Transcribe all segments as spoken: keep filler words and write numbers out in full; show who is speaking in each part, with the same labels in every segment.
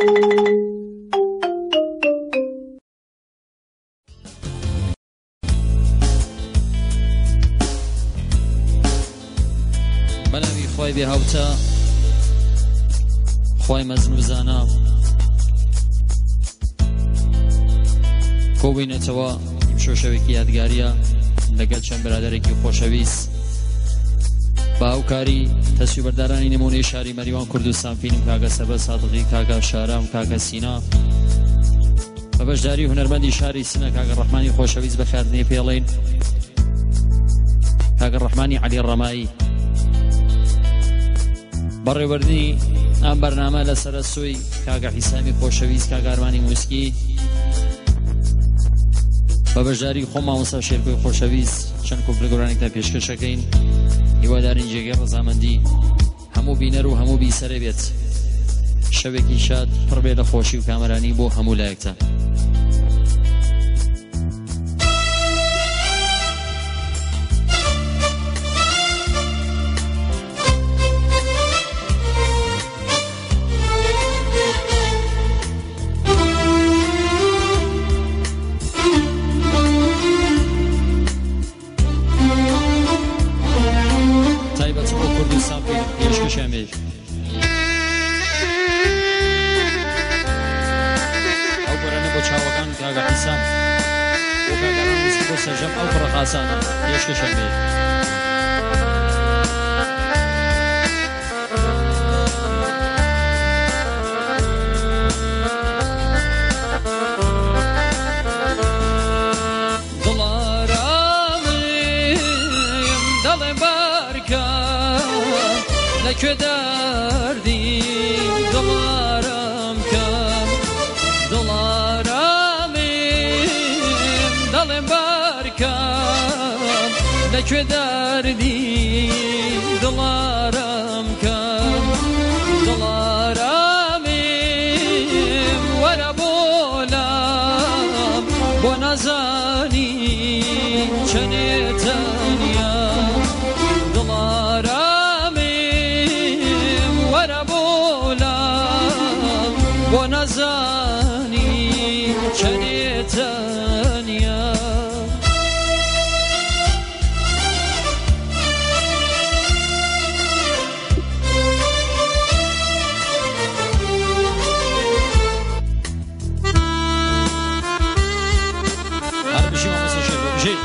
Speaker 1: بەناوی خۆی بێهاوتە خۆی مەزن و زانا کۆبووینەتەوە ئیمشۆ شەوێکی یادگاریە لەگەڵ چەند برادەرێکی خۆشەویست بە هاوکاری تەسویبەردارانی نمونەی شاری مەریوان کوردستان فیلم کاکە سەبە سادقی کاکە شارام کاکە سینا بە بەشداری هونەرمەندی شاری سینە کاکە ڕەحمانی خۆشەویست بەخێرنێ پێڵێن کاکە ڕەحمانی عەلی ڕەمایی بەڕێوەردنی ئەم بەرنامە لەسەر سوی کاکە حیسامی خۆشەویست کاکە ئەرمانی موسکی بە بەشداری خۆ مامۆستا شێرکۆی خۆشەویست چەند کۆمپلە گەورانێکتا پێشکەشەکەین هیوادارین جێگەی ڕەزامەندی هەموو بینەر و هەموو بیسەرێ بێت شەوێکی شاد پڕ بێ لە خۆشی و کامەرانی بۆ هەموو لایەکتان
Speaker 2: لکه دردی دلارم کم دلارمیم دلم برکم لکه دردی دلارم کم دلارمیم ورا بولم با نزانی چنه تنیا دلارم ونزاني شنيتانيا
Speaker 1: أربشي ما مصر شيء بشيء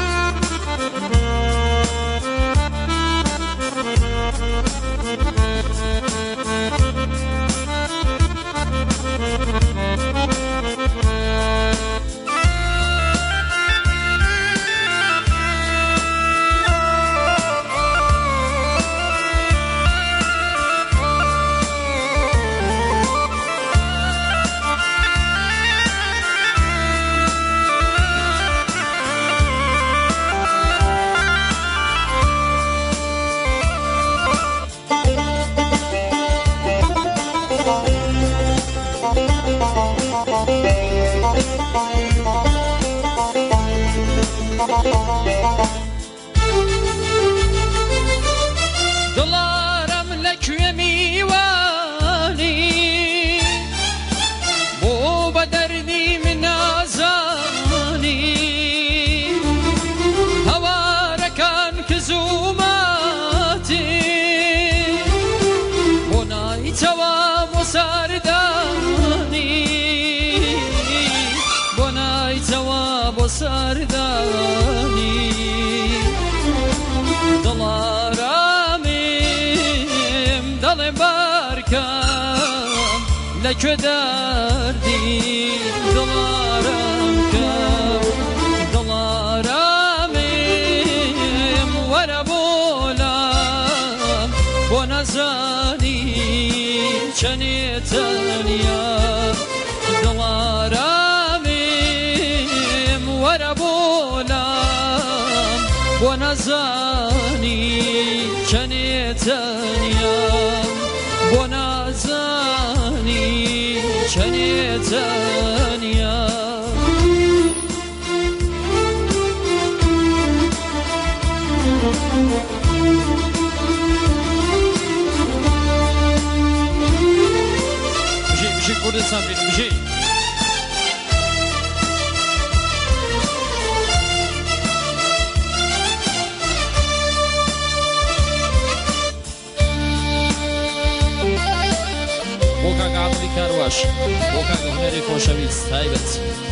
Speaker 2: دلارم لکوی میوانی بو بدردی من آزانی هوارکان کزوماتی بنای توام و سردانی بنای توام و سردانی دلارمیم دل برکم لکه دردی دلارم کم دلارمیم ورا بولم با نزانی چنی تنیا دلارمیم ورا بولم با نزانی چنی تنیا با نزانی چنی تنیا
Speaker 1: بشي بشي كل کوردستان فیلم بژێ بۆ کاکە عەبدوڵی کارواش بۆ کاکە هونەری خۆشەویست تایبەت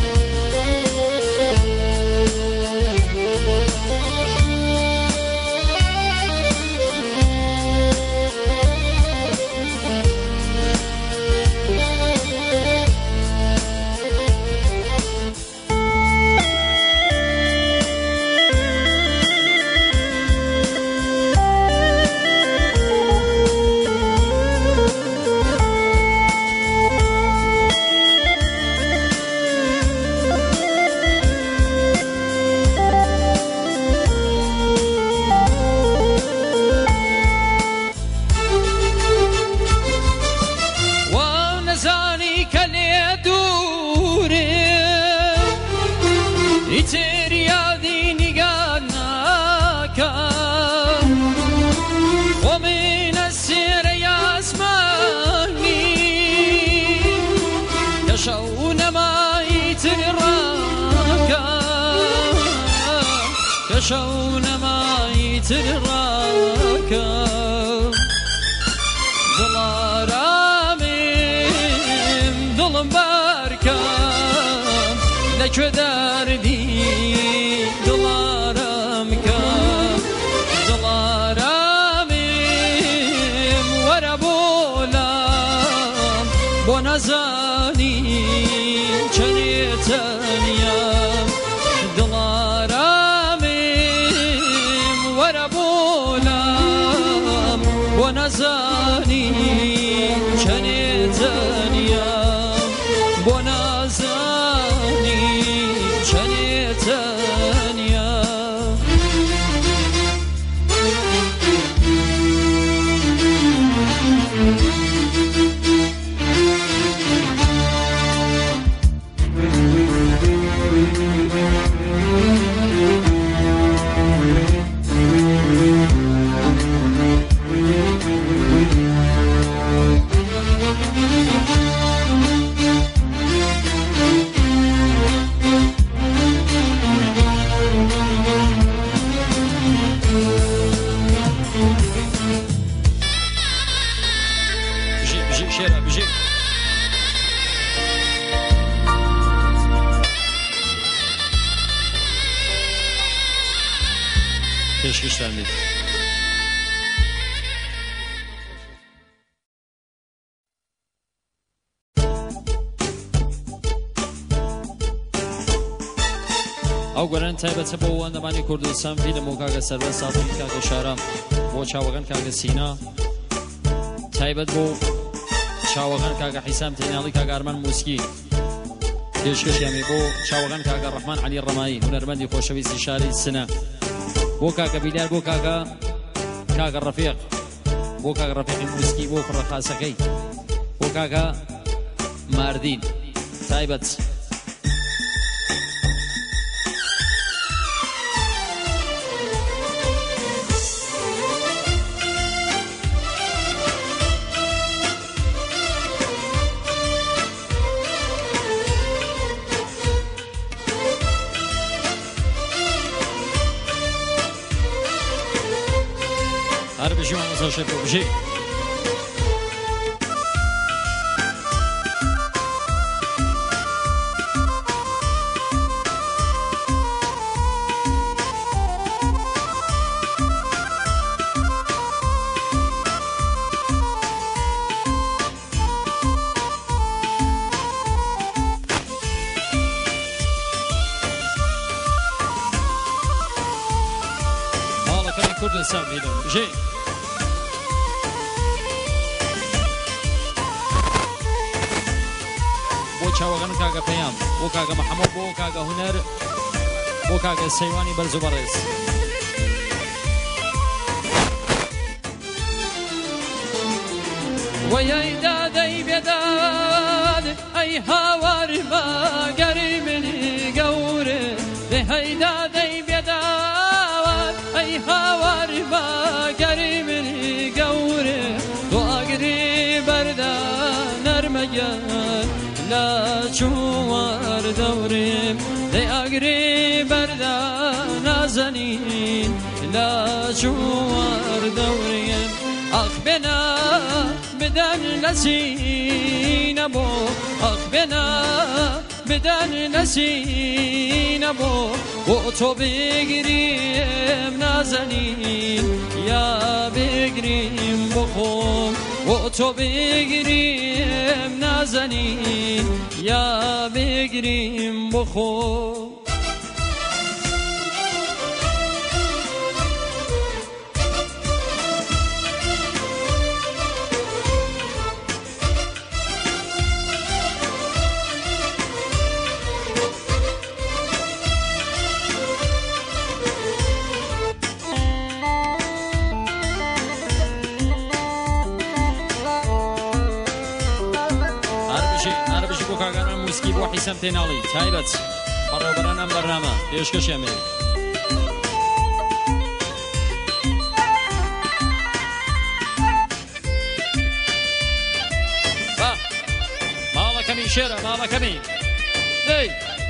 Speaker 1: كشون ما يتراك ظلارامي ظلم باركا لك دردي ظلارامك ظلارامي وربولا بونزاني شنيتانيا بونازاني شنيتانيا بونازاني شنيتانيا پێشکەشتاندێت ئەو گۆران تایبەتە بۆ ئەوەندەمانی کوردستان فیلم و کاکە سەربەر ساڵی کاکە شارام بۆ چاوەکان کاکە سینا تایبەت بۆ چاوەکان کاکە حیسام تەیناڵی کاکە ئارمان موسکی پێشکەشیامی بۆ چاوەکان کاکە ڕەحمان عەلی ڕەمایی هونەرمەندی خۆشەویستی شاری سنە بۆ کاکە بیلار بۆ کاکە کاکە ڕەفیق بۆ کاکە ڕەفیقی موسکی بۆ کوڕە خاسەکەی بۆ کاکە ماردین تایبەت هر بجی من مثلا شد بجی حالا کنی کردستان بیدم بجی چاوەکان کاکە پەیام بۆ کاکە محەمەد بۆ کاکە هونەر بۆ کاکە سەیوانی بەرز و بەڕێز وەیەی دادەی بێداد ئەی هاوار بەگەری منی گەورە هەی دادەی بێداد ئەی هاوار بەگەری منی گەورە تۆ ئەگری بەردە نەرمە
Speaker 2: زين لا جوار دورم دي أقري بردا نازنين لا جوار دورم أخ بنا بدن نسين بو أخ بنا بدن نسين بو وتو بقريم نازنين يا بقريم بخوم وتو بقريم نازنين يا بقريم بخوم موسیقی بۆ حیسەم تێناڵی تایبەت بەڕێوەبەران ئەم بەرنامە پێشکەشیان بێت با ماڵەکەمی شێرە ماڵەکەمی دەی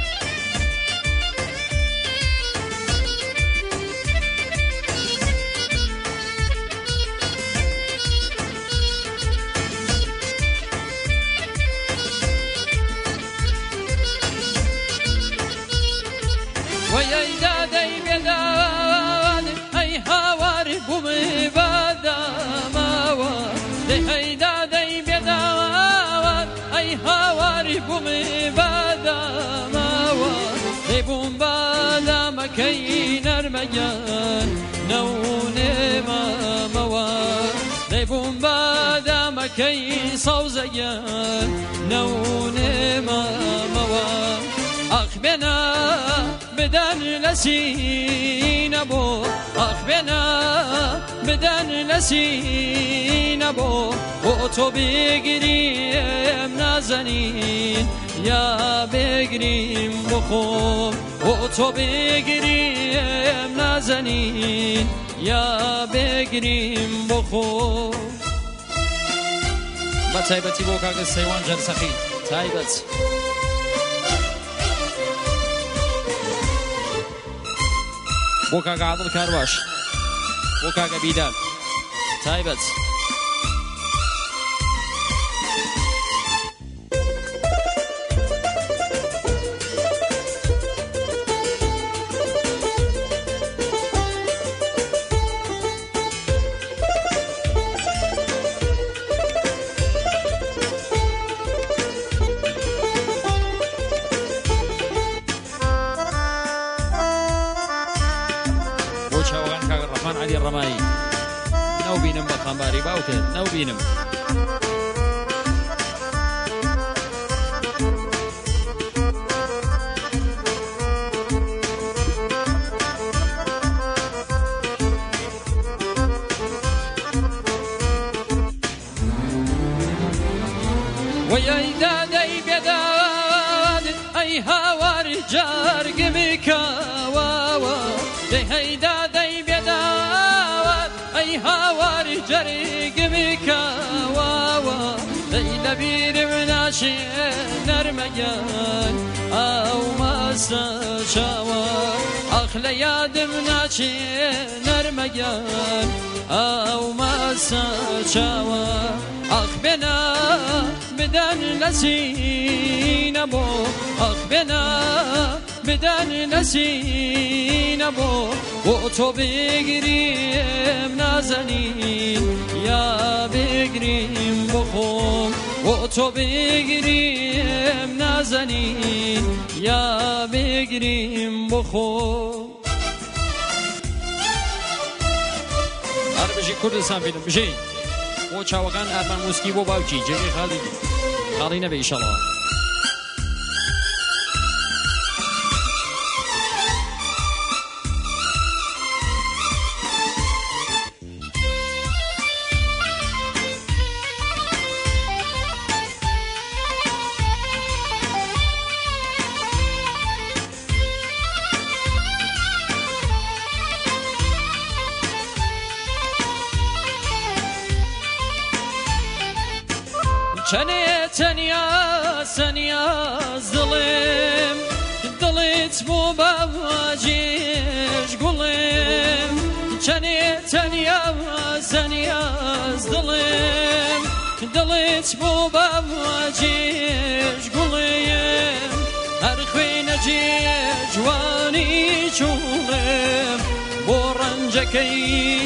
Speaker 2: وياي دادي بيداد اي هواري بومي بادا ماوا هي دادي بيداد اي هواري بومي بادا ماوا دي بوم بادا مكي نرمجان نوني ما موا دي بوم بادا مكي صوزيان نوني ما موا اخ بنا بدن نسين بو اخ بنا بدن نسين بو وتو بقريم نازنين يا بقريم بخوم وتو بقريم نازنين يا بقريم بخوم با تایبەتی بۆ کاکە سەیوان جەرسەخی تایبەت بۆ کاکە عادڵ کارباش بۆ کاکە بیدار تایبەت علي الرمائي نو بينم بخماري باوتر نو بينم ويا دادي بيداد اي هوار جار قميكا واوا دي هي دادي بيداد اي هوار جري قميكا واوا دي لبير مناشي نرمجان او ماسا شاوا اخلى ياد مناشي نرمجان او ماسا شاوا اخ بنا بدن نسين بو اخ بنا بدن نسين بو وتو بقريم نازنين يا بقريم بخوم وتو بقريم نازنين يا بقريم بخوم عربشي كردستان بينم بشي بۆ چاوەکان ئارمان موسکی بۆ باوکی جێگەی خاڵی خاڵی نەبێ ئیشەڵڵا چنێ تەنیا سەنیاز دڵێم دڵێت بۆ باواجێش گوڵێم چنێ تەنیا سەنیاز دڵێم دڵێت بۆ باواجێش گوڵێم هەر خوێنە جێ جوانی چوڵێم بۆ ڕەنجەکەی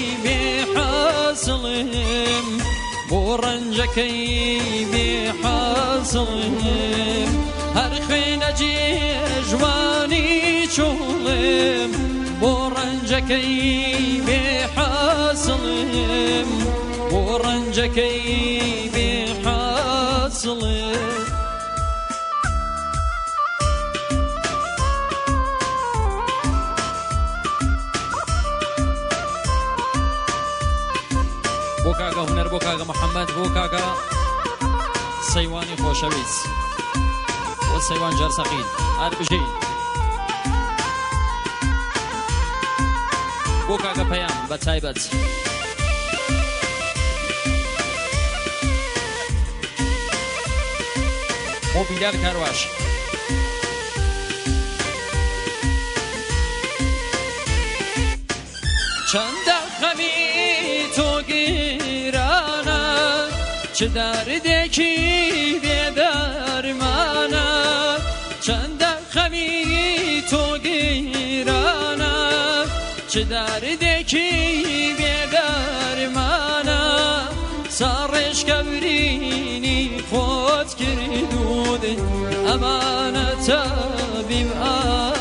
Speaker 2: بێحاسڵێم بۆ ڕەنجەکەی بێحاسڵێم هەر خوێنە جێ جوانی چوڵێم بۆ ڕەنجەکەی بێحاسڵێم بۆ ڕەنجەکەی بێحاسڵێم بۆ کاگە هونەر بۆ کاگە محەممەد بۆ کاگە سەیوانی خۆشەویست بۆ سەیوان جەرسەقیل هەر بژین بۆ کاگە پەیام بە تایبەت بۆ بیلال کارواش چەندە خەمی تۆ گیرانە چ دەردێکی بێدەرمانە چەندە خەمی تۆ گیرانە چ دەردێکی بێدەرمانە ساڕێشکە برینی خۆت کردود ئەمانە تەبیب